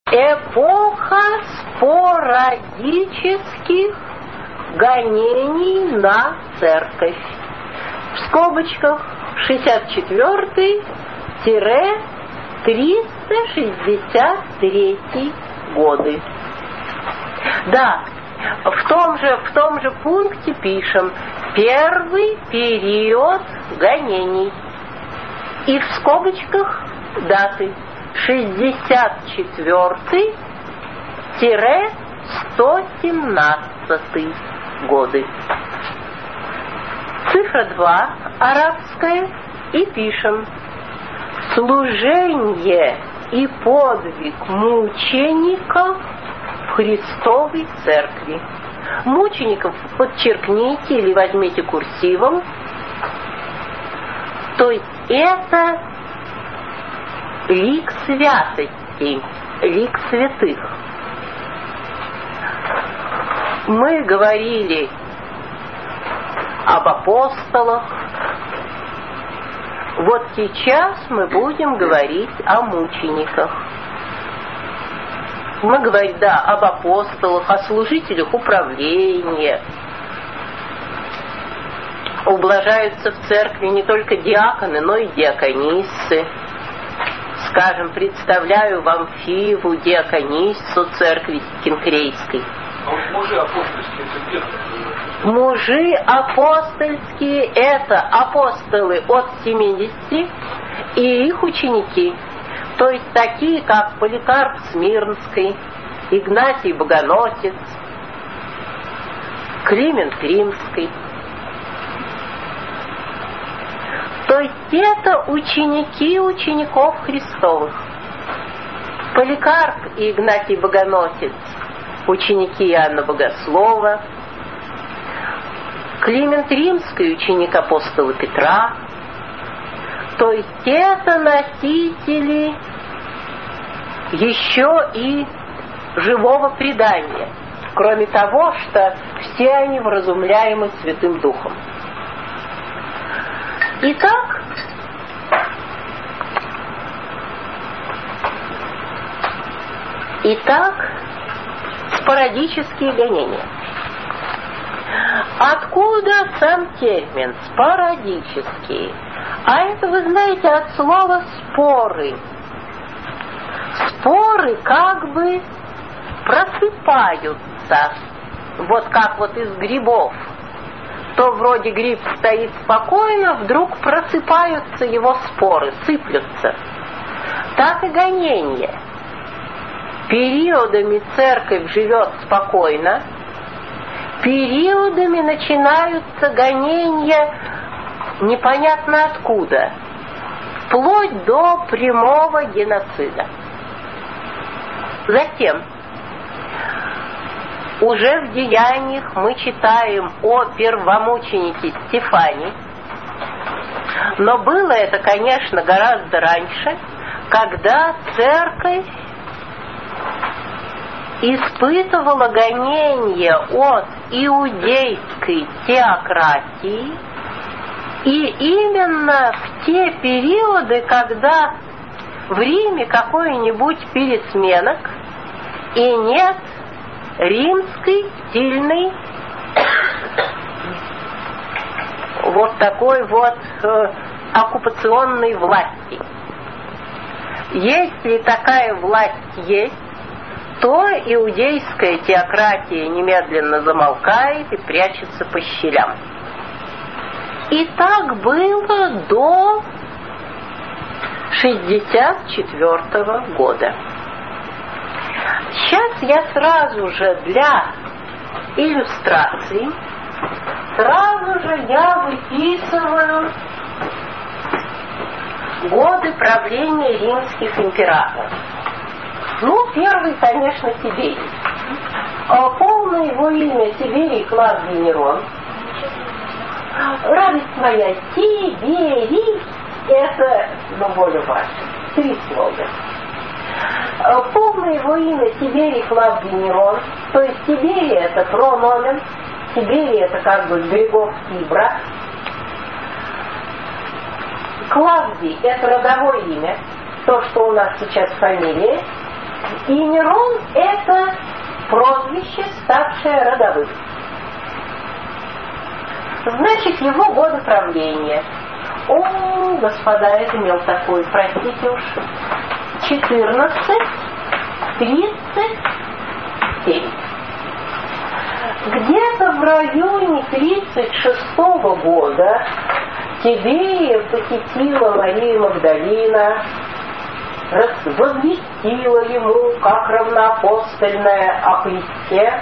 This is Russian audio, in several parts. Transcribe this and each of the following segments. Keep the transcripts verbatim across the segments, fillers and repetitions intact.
Эпоха спорадических гонений на церковь. В скобочках шестьдесят четвёртый — триста шестьдесят третий годы. Да, в том же, в том же пункте пишем «первый период гонений». И в скобочках даты шестьдесят четвёртый — сто семнадцатый годы. Цифра два, арабская, и пишем «служение и подвиг мучеников в Христовой Церкви». Мучеников подчеркните или возьмите курсивом. То есть это лик святости, лик святых. Мы говорили об апостолах. Вот сейчас мы будем говорить о мучениках. Мы говорим, да, об апостолах, о служителях управления. Ублажаются в церкви не только диаконы, но и диакониссы. Скажем, представляю вам Фиву, диакониссу церкви Кенкрейской. А вот мужи апостольские это где? Мужи апостольские — это апостолы от семидесяти и их ученики. То есть такие, как Поликарп Смирнский, Игнатий Богоносец, Климент Римский. То есть это ученики учеников Христовых. Поликарп и Игнатий Богоносец — ученики Иоанна Богослова. Климент Римский — ученик апостола Петра. То есть это носители еще и живого предания, кроме того, что все они вразумляемы Святым Духом. Итак, итак, спорадические гонения. Откуда сам термин спорадические? А это, вы знаете, от слова споры. Споры как бы просыпаются, вот как вот из грибов. То вроде гриб стоит спокойно, вдруг просыпаются его споры, сыплются. Так и гонение. Периодами церковь живет спокойно, периодами начинаются гонения непонятно откуда, вплоть до прямого геноцида. Затем, уже в Деяниях мы читаем о первомученике Стефане, но было это, конечно, гораздо раньше, когда церковь испытывала гонения от иудейской теократии, и именно в те периоды, когда в Риме какой-нибудь пересменок и нет римской сильной вот такой вот э, оккупационной власти. Если такая власть есть, то иудейская теократия немедленно замолкает и прячется по щелям. И так было до шестьдесят четвёртого года. Сейчас я сразу же для иллюстрации, сразу же я выписываю годы правления римских императоров. Ну, первый, конечно, Тиберий. А полное его имя Тиберий Клавдий Нерон. Радость моя, Тиберий, это, ну, более важно, три слога. Полное его имя Тиберий Клавдий Нерон, то есть Тиберий это прономен, Тиберий это как бы григорский брат. Клавдий это родовое имя, то, что у нас сейчас фамилия, И Нерон — это прозвище, ставшее родовым. Значит, его годы правления. О, господа, это имел такой, простите уж, четырнадцать тридцать семь. Где-то в районе тридцать шестого года Тиберия посетила Мария Магдалина, возвестила ему, как равноапостольная, о Христе.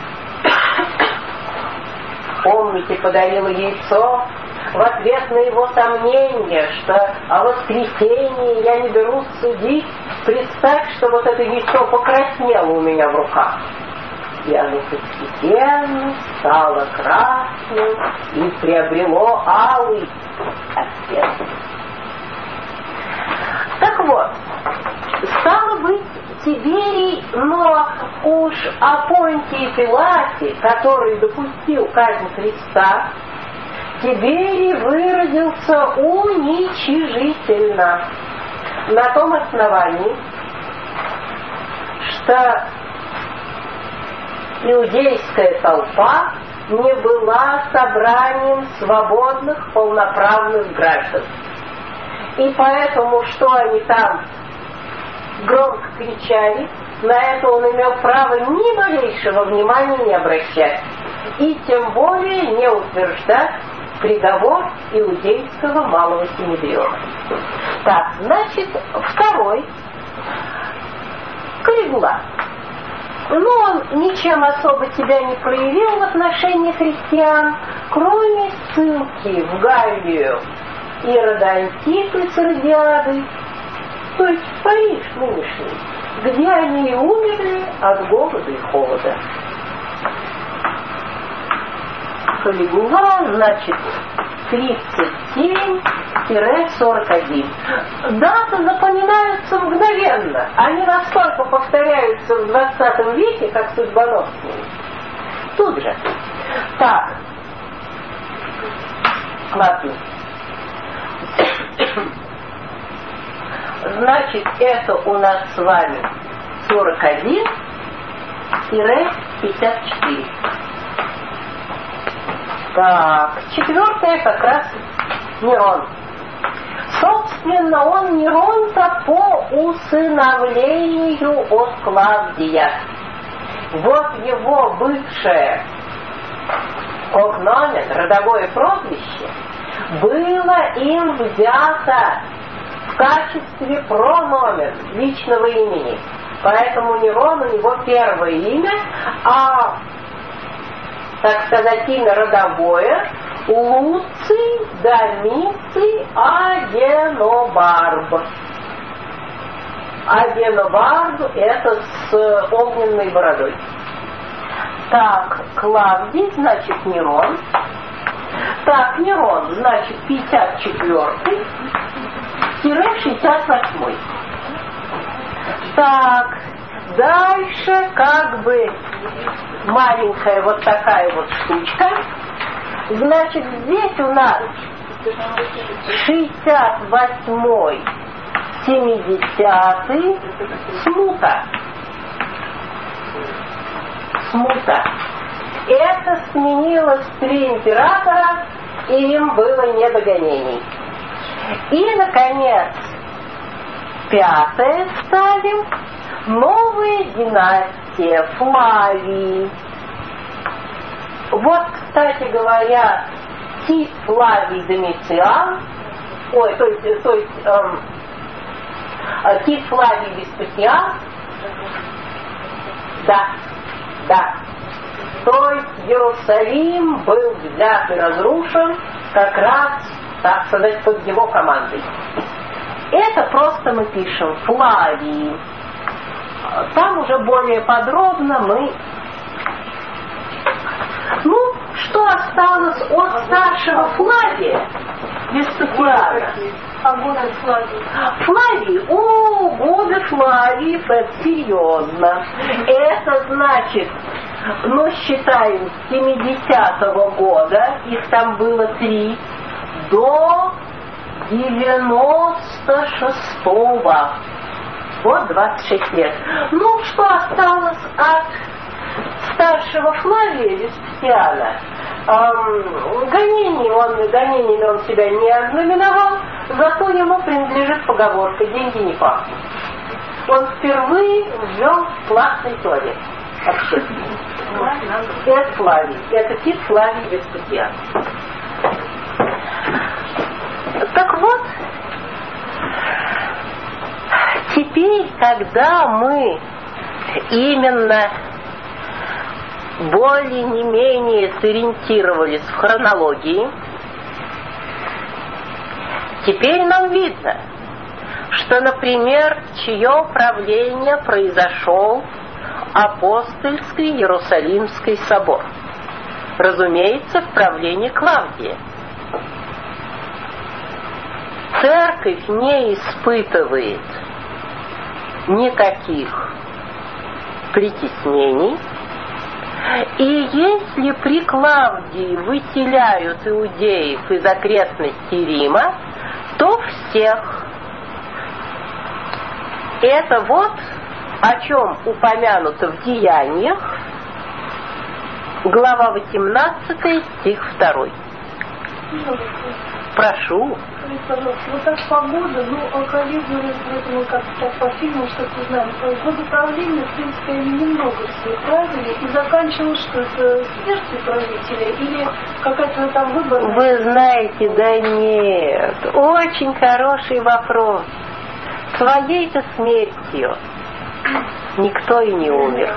Помните, подарила яйцо в ответ на его сомнение, что о воскресении я не берусь судить. Представь, что вот это яйцо покраснело у меня в руках. И оно постепенно стало красным и приобрело алый оттенок. Так вот, стало быть, Тиберий, но уж о Понтии Пилате, который допустил казнь Христа, Тиберий выразился уничижительно на том основании, что иудейская толпа не была собранием свободных, полноправных граждан. И поэтому, что они там громко кричали, на это он имел право ни малейшего внимания не обращать. И тем более не утверждать приговор иудейского малого синедриона. Так, значит, второй Калигула. Но он ничем особо себя не проявил в отношении христиан, кроме ссылки в Галлию Ирода Антипы с Иродиадой, то есть в Париж нынешний, где они и умерли от голода и холода. Калигула, значит, тридцать семь сорок один. Даты запоминаются мгновенно. Они настолько повторяются в двадцатом веке, как судьбоносные. Тут же. Так. Ладно. Значит, это у нас с вами сорок один пятьдесят четыре. Так, четвертое как раз Нерон. Собственно, он Нерон-то по усыновлению от Клавдия. Вот его бывшее когномен, родовое прозвище, было им взято в качестве прономен личного имени. Поэтому Нерон у него первое имя, а, так сказать, имя родовое Луций Домиций Агенобарб. Агенобарб — это с огненной бородой. Так, Клавдий, значит, Нерон. Так, Нерон, значит, пятьдесят четвёртый шестьдесят восьмой. Так, дальше как бы маленькая вот такая вот штучка. Значит, здесь у нас шестьдесят восьмой семидесятый смута. Смута. Это сменилось три императора, и им было не до гонений. И, наконец, пятое ставим. Новая династия Флавии. Вот, кстати говоря, Тит Флавий Домициан, ой, то есть, то есть эм, Тит Флавий Веспасиан, да, да. То есть Иерусалим был взят и разрушен как раз, так сказать, под его командой. Это просто мы пишем Флавий. Там уже более подробно мы... Ну, что осталось от старшего Флавия? Веспасиана. А годы Флавии? Флавий, о, годы Флавиев, это серьезно. Это значит, ну, считаем, с семидесятого года, их там было три, до девяносто шестого. Вот двадцать шесть лет. Ну, что осталось от старшего Флавия Веспасиана? Эм, гонений он, гонениями он себя не ознаменовал, зато ему принадлежит поговорка «деньги не пахнут». Он впервые ввел классный туалет общественный. Это Флавий. Это Тит Флавий Веспасиан. Так вот, теперь, когда мы именно более не менее сориентировались в хронологии, теперь нам видно, что, например, чье правление произошел Апостольский Иерусалимский собор. Разумеется, в правлении Клавдия. Церковь не испытывает никаких притеснений, и если при Клавдии выселяют иудеев из окрестностей Рима, то всех. Это вот о чем упомянуто в Деяниях, глава восемнадцатая, стих второй. Прошу. Скажите, пожалуйста, вот так погода, ну, алкоголизм, поэтому как-то по фильму что-то знаем. Годы правления, в принципе, они немного все правили, и заканчивалось, что это смертью правителя, или какая-то там выбор? Вы знаете, да нет. Очень хороший вопрос. Своей-то смертью никто и не умер.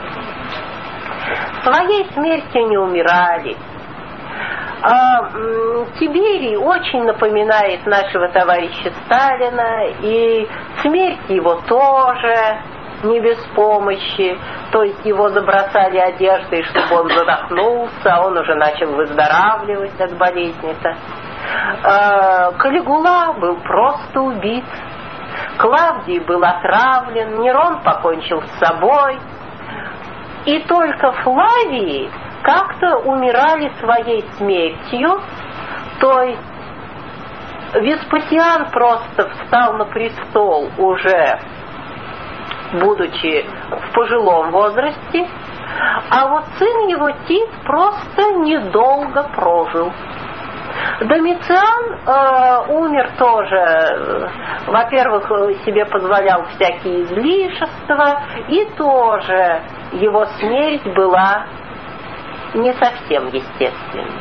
Своей смертью не умирали. А, м, Тиберий очень напоминает нашего товарища Сталина, и смерть его тоже не без помощи. То есть его забросали одеждой, чтобы он задохнулся, а он уже начал выздоравливать от болезни-то. А, Калигула был просто убит. Клавдий был отравлен, Нерон покончил с собой. И только Флавии как-то умирали своей смертью, то есть Веспасиан просто встал на престол уже будучи в пожилом возрасте, а вот сын его Тит просто недолго прожил. Домициан э, умер тоже, э, во-первых, себе позволял всякие излишества, и тоже его смерть была не совсем естественной.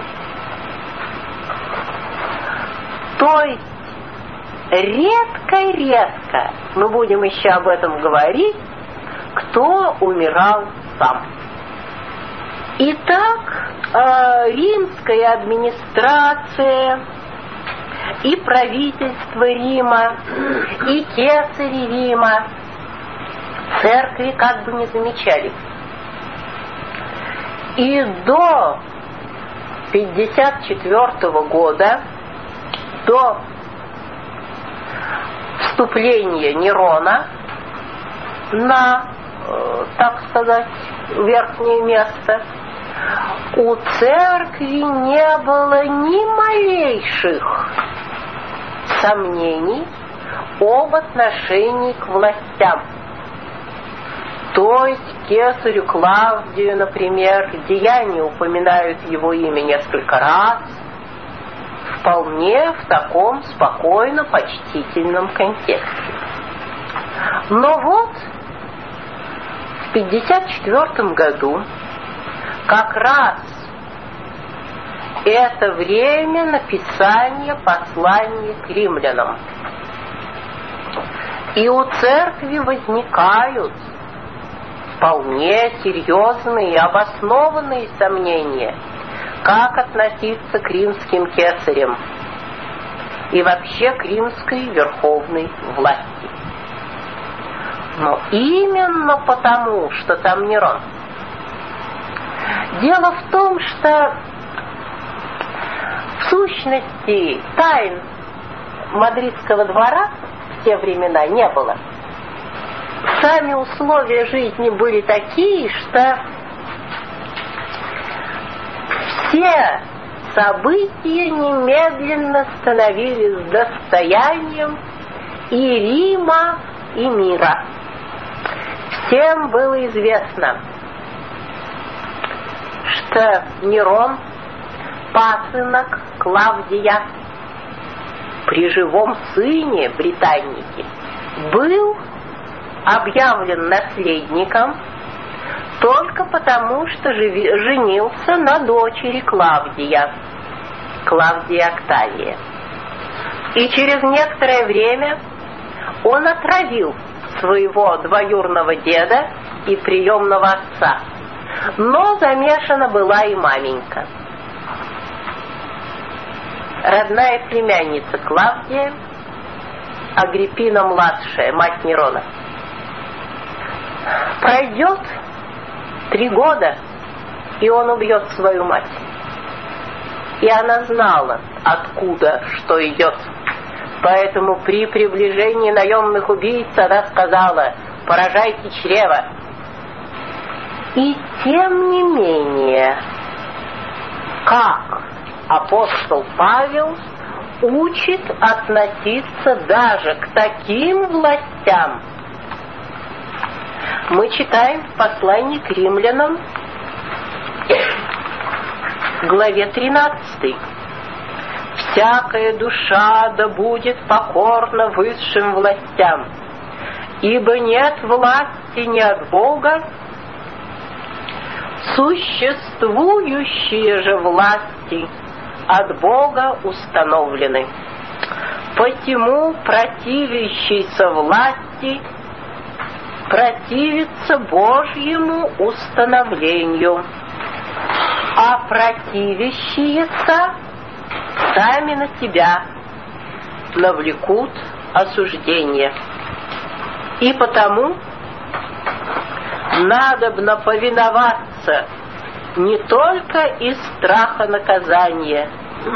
То есть редко-редко, мы будем еще об этом говорить, кто умирал сам. Итак, э, римская администрация и правительство Рима, и кесари Рима церкви как бы не замечали. И до пятьдесят четвёртого года, до вступления Нерона на, э, так сказать, верхнее место, у церкви не было ни малейших сомнений об отношении к властям. То есть кесарю Клавдию, например, Деяния упоминают его имя несколько раз, вполне в таком спокойно почтительном контексте. Но вот в пятьдесят четвёртом году как раз это время написания послания к римлянам. И у церкви возникают вполне серьезные и обоснованные сомнения, как относиться к римским кесарям и вообще к римской верховной власти. Но именно потому, что там Нерон. Дело в том, что в сущности тайн мадридского двора в те времена не было. Сами условия жизни были такие, что все события немедленно становились достоянием и Рима, и мира. Всем было известно, что Нерон, пасынок Клавдия, при живом сыне Британники, был объявлен наследником только потому, что женился на дочери Клавдия, Клавдия Октавия. И через некоторое время он отравил своего двоюродного деда и приемного отца. Но замешана была и маменька. Родная племянница Клавдия, Агриппина-младшая, мать Нерона. Пройдет три года, и он убьет свою мать. И она знала, откуда что идет. Поэтому при приближении наемных убийц она сказала: «Поражайте чрево». И тем не менее, как апостол Павел учит относиться даже к таким властям, мы читаем в послании к римлянам, главе тринадцатой. «Всякая душа да будет покорна высшим властям, ибо нет власти ни от Бога, существующие же власти от Бога установлены. Посему противящийся власти противится Божьему установлению, а противящиеся сами на себя навлекут осуждение. И потому надобно повиноваться не только из страха наказания,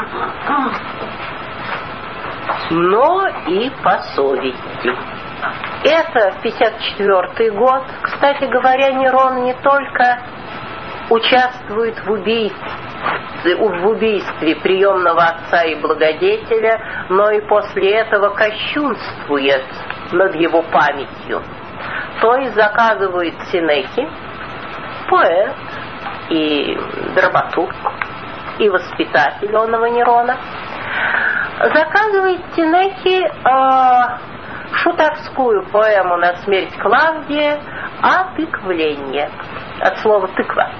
но и по совести». Это пятьдесят четвёртый год. Кстати говоря, Нерон не только участвует в убийстве, в убийстве приемного отца и благодетеля, но и после этого кощунствует над его памятью. То есть заказывает Сенеки, поэт и драматург, и воспитатель оного Нерона, заказывает Сенеки э, шутовскую поэму на смерть Клавдия «Отыквление», от слова «тыква».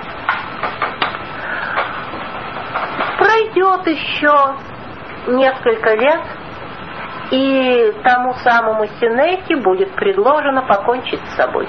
Пройдет еще несколько лет, и тому самому Сенеке будет предложено покончить с собой.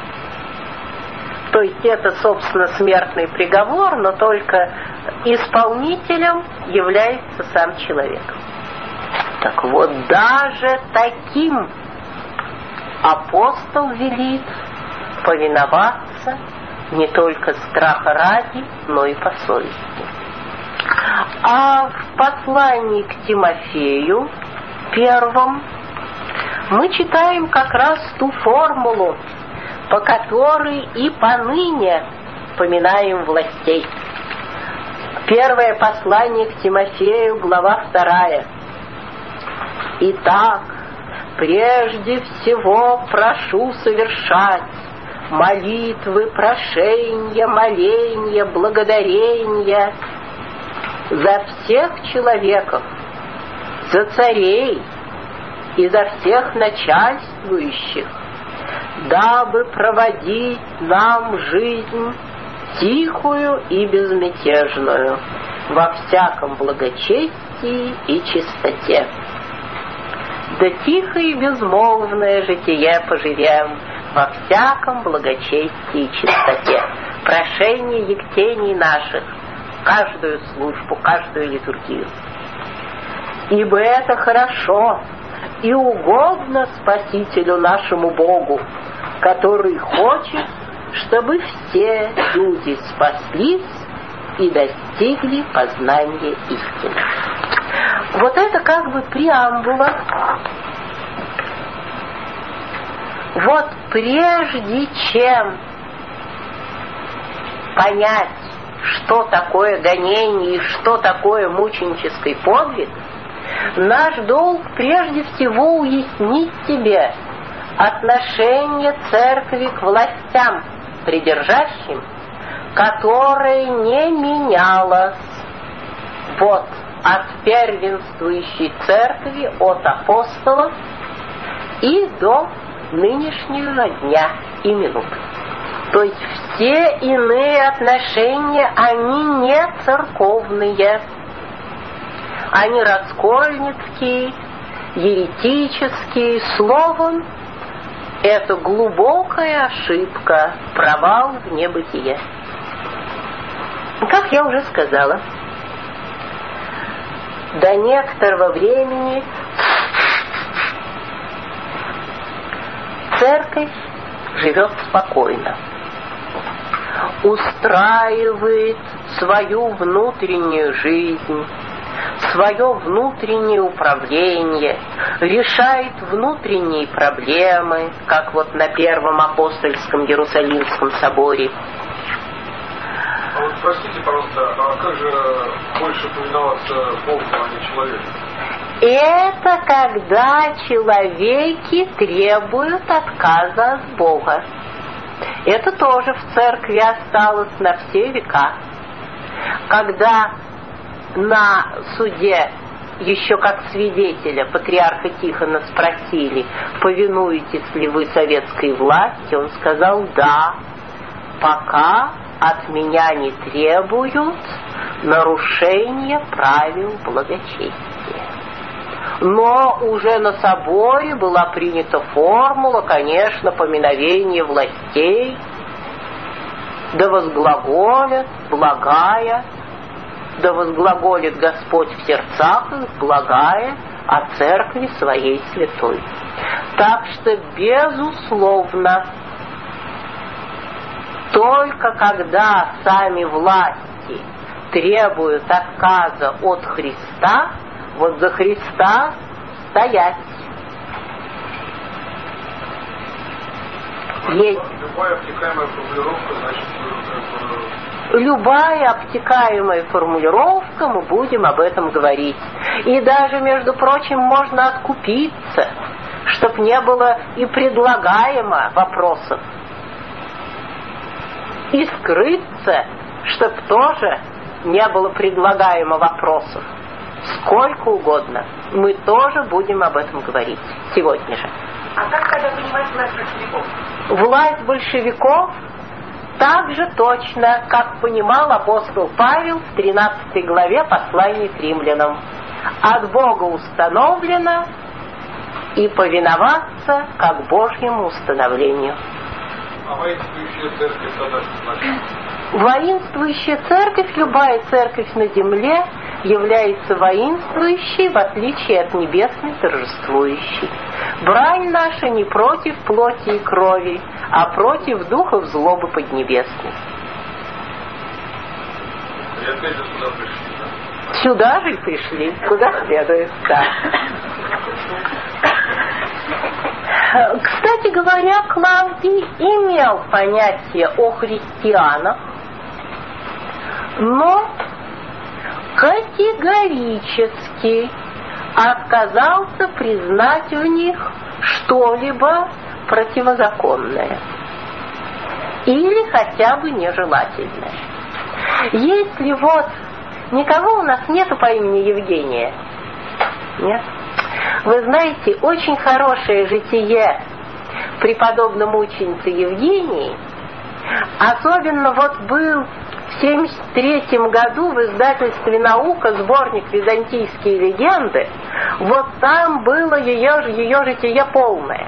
То есть это, собственно, смертный приговор, но только исполнителем является сам человек. Так вот, даже таким апостол велит повиноваться не только страха ради, но и по совести. А в послании к Тимофею первом мы читаем как раз ту формулу, по которой и поныне поминаем властей. Первое послание к Тимофею, глава вторая. «Итак, прежде всего прошу совершать молитвы, прошения, моления, благодарения за всех человеков, за царей и за всех начальствующих, дабы проводить нам жизнь тихую и безмятежную во всяком благочестии и чистоте. Да тихо и безмолвное житие поживем во всяком благочестии и чистоте». Прошение ектений наших, каждую службу, каждую литургию. «Ибо это хорошо и угодно Спасителю нашему Богу, который хочет, чтобы все люди спаслись и достигли познания истины». Вот это как бы преамбула. Вот прежде чем понять, что такое гонение и что такое мученический подвиг, наш долг прежде всего уяснить себе, отношение церкви к властям придержащим, которое не менялось вот от первенствующей церкви, от апостолов и до нынешнего дня и минуты. То есть все иные отношения, они не церковные, они раскольницкие, еретические, словом, это глубокая ошибка, провал в небытие. Как я уже сказала, до некоторого времени церковь живет спокойно, устраивает свою внутреннюю жизнь, свое внутреннее управление, решает внутренние проблемы, как вот на Первом апостольском Иерусалимском соборе. А вот простите, пожалуйста, а как же больше повиноваться Богу, а не человеку? Это когда человеки требуют отказа от Бога. Это тоже в церкви осталось на все века. Когда на суде еще как свидетеля патриарха Тихона спросили, повинуетесь ли вы советской власти, он сказал: да, пока от меня не требуют нарушения правил благочестия. Но уже на соборе была принята формула, конечно, поминовения властей, да возглаголят, благая, да возглаголит Господь в сердцах их, благая о церкви своей святой. Так что, безусловно, только когда сами власти требуют отказа от Христа, вот за Христа стоять. Есть. Любая обтекаемая формулировка, значит, любая обтекаемая формулировка, мы будем об этом говорить. И даже, между прочим, можно откупиться, чтоб не было и предлагаемо вопросов. И скрыться, чтоб тоже не было предлагаемо вопросов. Сколько угодно. Мы тоже будем об этом говорить сегодня же. А как тогда понимать власть большевиков? Власть большевиков так же точно, как понимал апостол Павел в тринадцатой главе послания к римлянам. От Бога установлено и повиноваться как Божьему установлению. А воинствующая церковь тогда значит? Воинствующая церковь, любая церковь на земле, является воинствующей, в отличие от небесной торжествующей. Брань наша не против плоти и крови, а против духов злобы поднебесной. И опять же сюда пришли, да? Сюда же и пришли, куда следует, да. Кстати говоря, Клавдий имел понятие о христианах, но категорически отказался признать в них что-либо противозаконное или хотя бы нежелательное. Если вот никого у нас нету по имени Евгения, нет? Вы знаете, очень хорошее житие преподобной мученицы Евгении, особенно вот был в семьдесят третьем году в издательстве «Наука» сборник «Византийские легенды», вот там было ее, ее житие полное.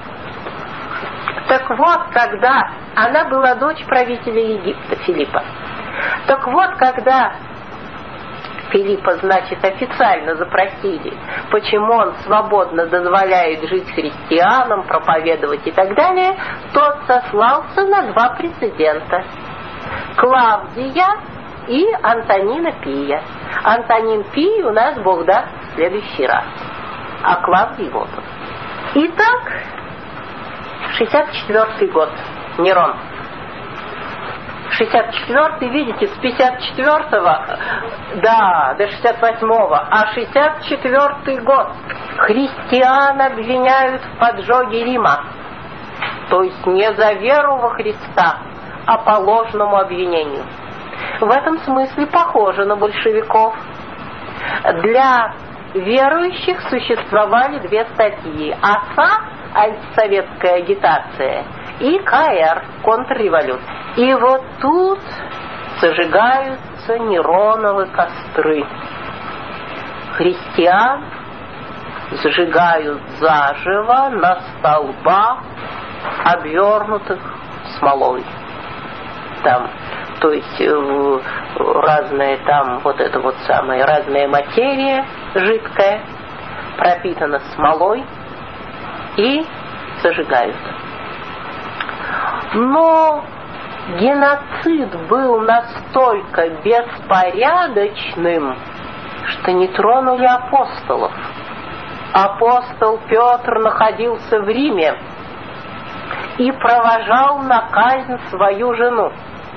Так вот, когда она была дочь правителя Египта Филиппа, так вот, когда Филиппа, значит, официально запросили, почему он свободно дозволяет жить христианам, проповедовать и так далее, тот сослался на два прецедента. Клавдия и Антонина Пия. Антонин Пий у нас, Бог даст, в следующий раз. А Клавдий вот он. Итак, шестьдесят четвёртый год. Нерон. шестьдесят четвёртый, видите, с пятьдесят четвёртого, да, до шестьдесят восьмого, а шестьдесят четвёртый год христиан обвиняют в поджоге Рима. То есть не за веру во Христа, а по ложному обвинению. В этом смысле похоже на большевиков. Для верующих существовали две статьи: АСА, антисоветская агитация, и КР, контрреволюция. И вот тут зажигаются нероновые костры. Христиан сжигают заживо на столбах, обвернутых смолой. Там, то есть э, разная там вот эта вот самая разная материя жидкая, пропитана смолой, и зажигают. Но геноцид был настолько беспорядочным, что не тронули апостолов. Апостол Петр находился в Риме и провожал на казнь свою жену.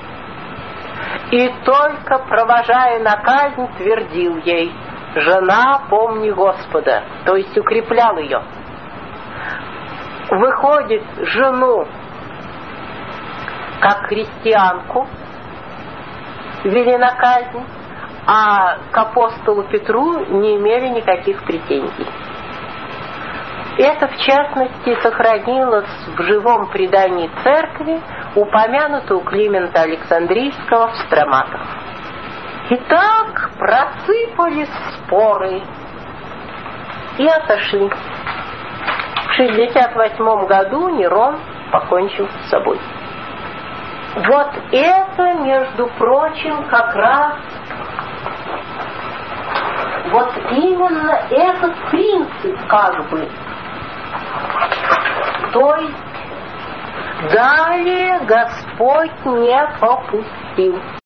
И только провожая на казнь, твердил ей: «Жена, помни Господа», то есть укреплял ее. Выходит, жену как христианку вели на казнь, а к апостолу Петру не имели никаких претензий. Это, в частности, сохранилось в живом предании церкви, упомянуто у Климента Александрийского в Строматах. Итак, просыпались споры и отошли. В шестьдесят восьмом году Нерон покончил с собой. Вот это, между прочим, как раз вот именно этот принцип как бы. То есть далее Господь не попустил.